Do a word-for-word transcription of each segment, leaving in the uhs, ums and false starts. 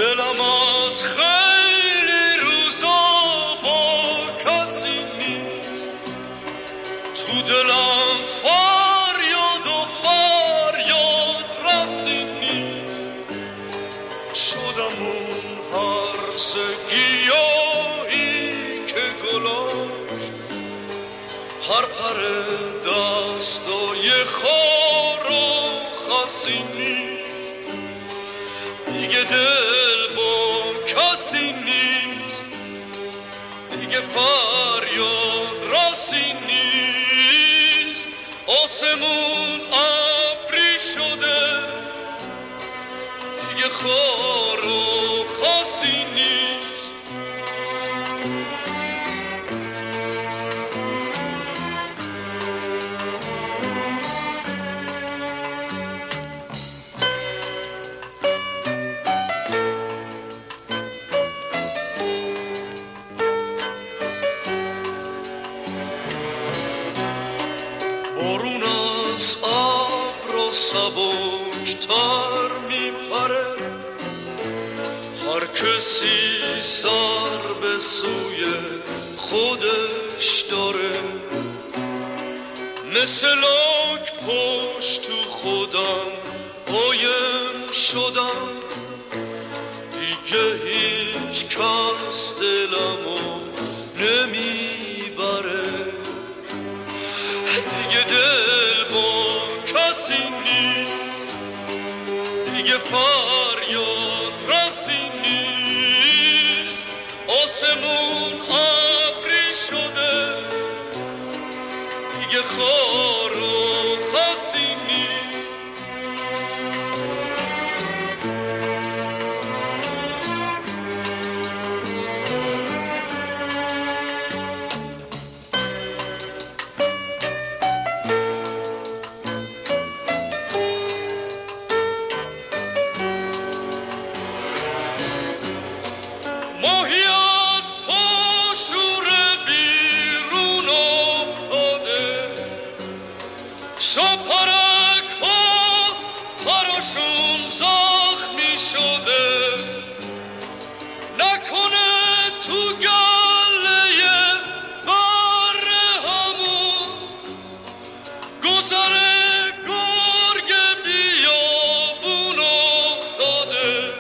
دلم از خیلی روزا با کسی نیست، تو دلم فریاد و فریاد رسی نیست. شدم اون هرس گیاهی که گلاش هر پر دستای خار و خسی نیست. دیگه دل با کسی نیست، دیگه فریاد راسی نیست. آسمون ابری شده، دیگه خار و خسی نیست. بارون از ابر سبکتر میپره، هر کسی سر به سوی خودش داره. مثل لاک پشت تو خودم قایم شدم، دیگه هیچ کس دلمو نمیبره. دیگه دل با کسی نیست، دیگه فریاد رسی نیست. آسمون ابری شده، دیگه خار و خسی نیست. ماهی از پاشور بیرون افتاده، شاپرک ها پراشون زخمی شده. نکنه تو گله بر همون گذر گرگ بیابون افتاده.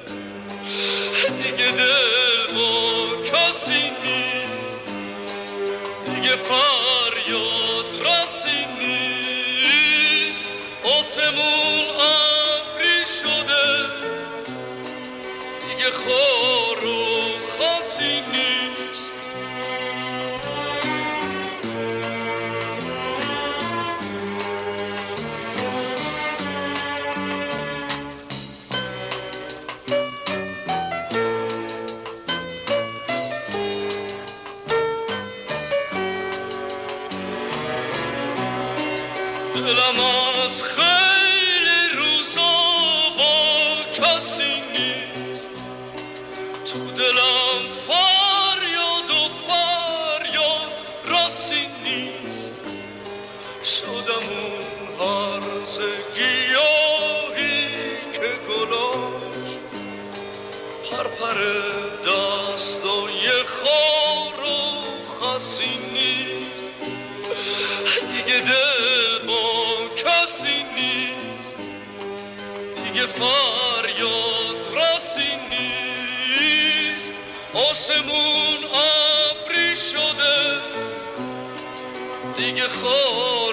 دیگه دل با کسی نیست، دیگه فریاد رسی نیست. آسمون ابری شده، دیگه خار و خسی نیست. دلم از خیلی روزا با کسی نیست، تو دلم فریاد و فریاد رسی نیست. شدم اون هرز گیاهی که گلاش پر پر دستای خار و خسی نیست. دیگه دل با کسی نیست، دیگه فریاد رسی نیست. آسمون ابری شده، دیگه خار